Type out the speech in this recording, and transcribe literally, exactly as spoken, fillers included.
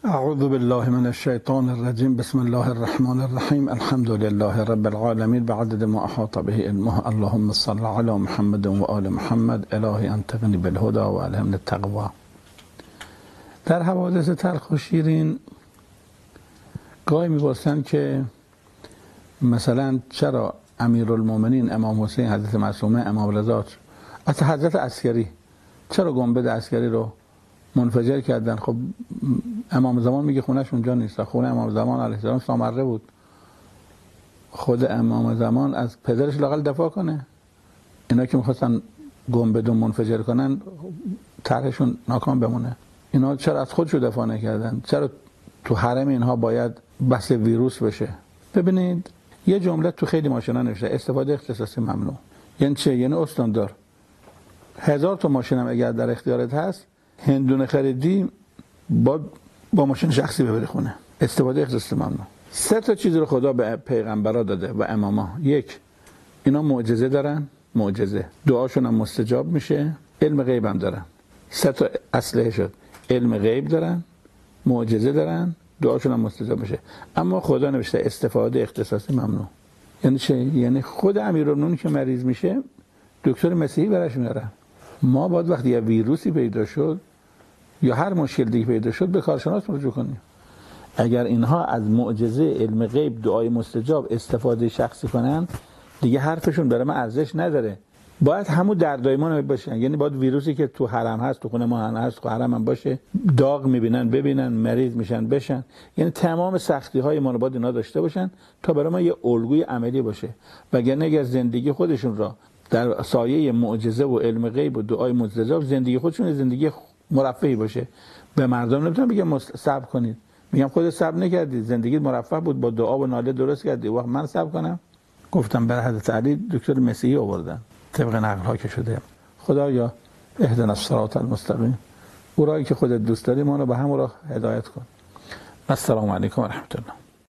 اعوذ بالله من الشیطان الرجیم. بسم الله الرحمن الرحیم. الحمد لله رب العالمین بعدد ما احاط به علمه. اللهم صل علی محمد و آل محمد. الهی انت غنی بالهدى و الهمنا التقوی. در حوادث تلخ و شیرین گاهی می‌پرسن که مثلا چرا امیرالمومنین امام حسین حضرت معصومه امام رضا از حضرت عسکری چرا گنبد عسکری رو منفجر کردن؟ خب امام زمان میگه خونهش اونجا نیست، خونه امام زمان علیه السلام سامره بود. خود امام زمان از پدرش لااقل دفاع کنه. اینا که میخواستن گنبد رو منفجر کنن طرحشون ناکام بمونه. اینا چرا از خودشو دفاع نکردن؟ چرا تو حرم اینها باید بس ویروس بشه؟ ببینید یه جمله تو خیلی ماشینا نوشته استفاده اختصاصی ممنوع. یعنی چه؟ یعنی استاندار هزار تا ماشین هم اگر در اختیارت هست هندونه خریدی با با ماشین شخصی ببری خونه. استفاده اختصاصی ممنوع. سه تا چیز رو خدا به پیغمبرا داده و اماما. یک، اینا معجزه دارن، معجزه دعاشون هم مستجاب میشه، علم غیب هم دارن. سه تا اصله شد. علم غیب دارن، معجزه دارن، دعاشون هم مستجاب میشه. اما خدا نوشته استفاده اختصاصی ممنوع. یعنی چه؟ یعنی خود امیرالمومنین که مریض میشه دکتر مسیحی براش میاره. ما باید وقتی یه ویروسی پیدا شد یا هر مشکل دیگه پیدا شد به کارشناس رجوع کنیم. اگر اینها از معجزه علم غیب دعای مستجاب استفاده شخصی کنن دیگه حرفشون برای من ارزش نداره. باید همون دردای ما باشن. یعنی باید ویروسی که تو حرم هست، تو خونه ما هست، تو حرم هم باشه، داغ میبینن ببینن، مریض میشن بشن. یعنی تمام سختی های ما رو باید اینا داشته باشن تا برای ما یه الگوی عملی باشه. وگرنه اگر زندگی خودشون را در سایه معجزه و علم غیب و دعای مستجاب زندگی خودشون زندگی مرفهی باشه، به مردم نمیتونن بگم صبر کنید. میگم خودت صبر نکردی، زندگیت مرفه بود، با دعا و ناله درست کردی، وقت من صبر کنم؟ گفتم برای حضرت علی دکتر مسیحی آوردن طبق نقل ها که شده. خدایا اهدنا الصراط المستقیم، او راهی که خودت دوست داری ما رو به همون راه هدایت کن. السلام علیکم و رحمت الله.